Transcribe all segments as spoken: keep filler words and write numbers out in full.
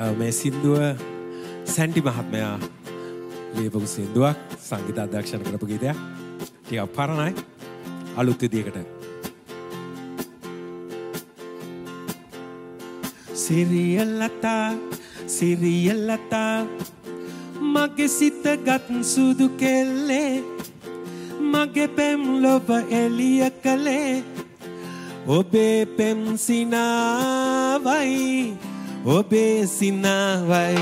මේ සින්දුව සැන්ටි මහත්මයා ලියපු සින්දුවක් සංගීත අධ්‍යක්ෂණය කරපු ගීතයක්. ටිකක් පරණයි අලුත් විදියකට. සිරියලතා සිරියලතා මගේ සිත ගත් සුදු කෙල්ලේ මගේ පෙම් ලොව එළිය කළේ ඔබේ පෙම් සිනාවයි ඔබේ සිනාවයි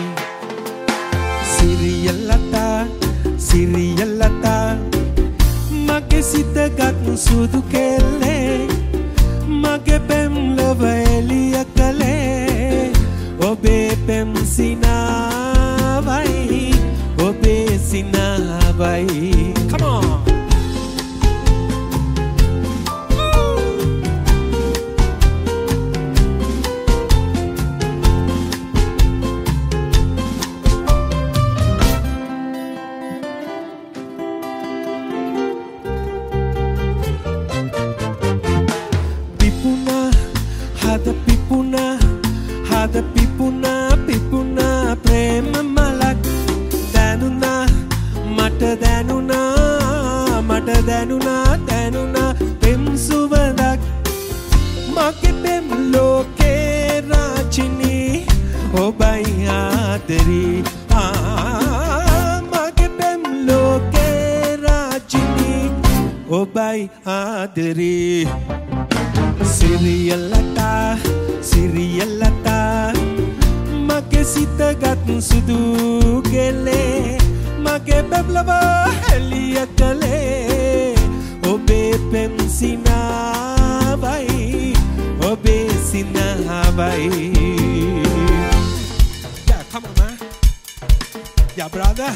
සිරියලතා සිරියලතා මගේ සිත ගත් සුදු කෙල්ලේ මගේ පෙම් ලොව එළිය කළේ ඔබේ පෙම් සිනාවයි ඔබේ සිනාවයි. Come on. Hada pipuna, hada pipuna, pipuna prema malak danuna, mata danuna, mata danuna, danuna pem suvadak, mage pem loke rajini, obai adari, ah, mage pem loke rajini, obai adari. සිරියලතා සිරියලතා මගේ සිත ගත් සුදු කෙල්ලේ මගේ බබලව එළිය කළේ ඔබේ පෙම් සිනාවයි ඔබේ සිනාවයි. Yeah, come on man. Yeah, brother.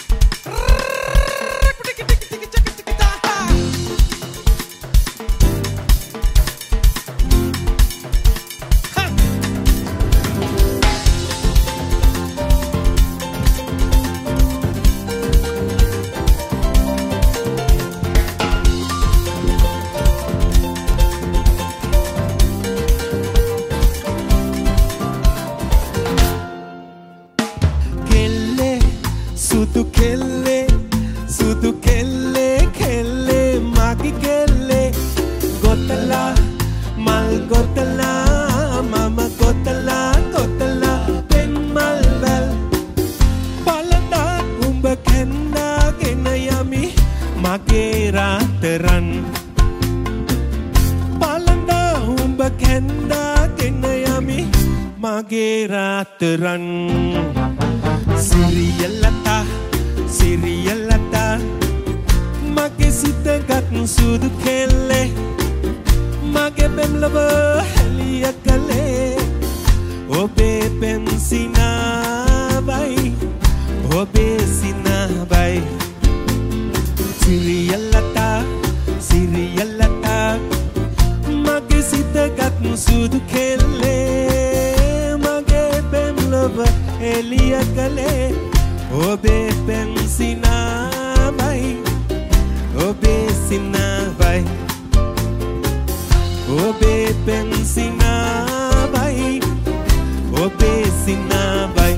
Sudu kelle, sudu kelle, kelle, magi kelle, gotala, mal gotala, mama gotala, gotala, pen mal bel, palada umba kenda genayami, mage rateran, palada umba kenda genayami, mage rateran. Siriyalata, Siriyalata mage සිත ගත් සුදු කෙල්ලේ මගේ පෙම් ලොව එළිය කළේ ඔබේ පෙම් සිනාවයි ඔබේ සිනාවයි Siriyalata, Siriyalata මගේ සිත ගත් සුදු කෙල්ලේ මගේ පෙම් ලොව එළිය කළේ ඔබේ පෙම් සිනාවයි ඔබේ සිනාවයි ඔබේ පෙම් සිනාවයි ඔබේ සිනාවයි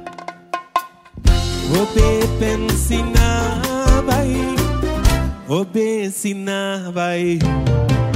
ඔබේ පෙම් සිනාවයි ඔබේ සිනාවයි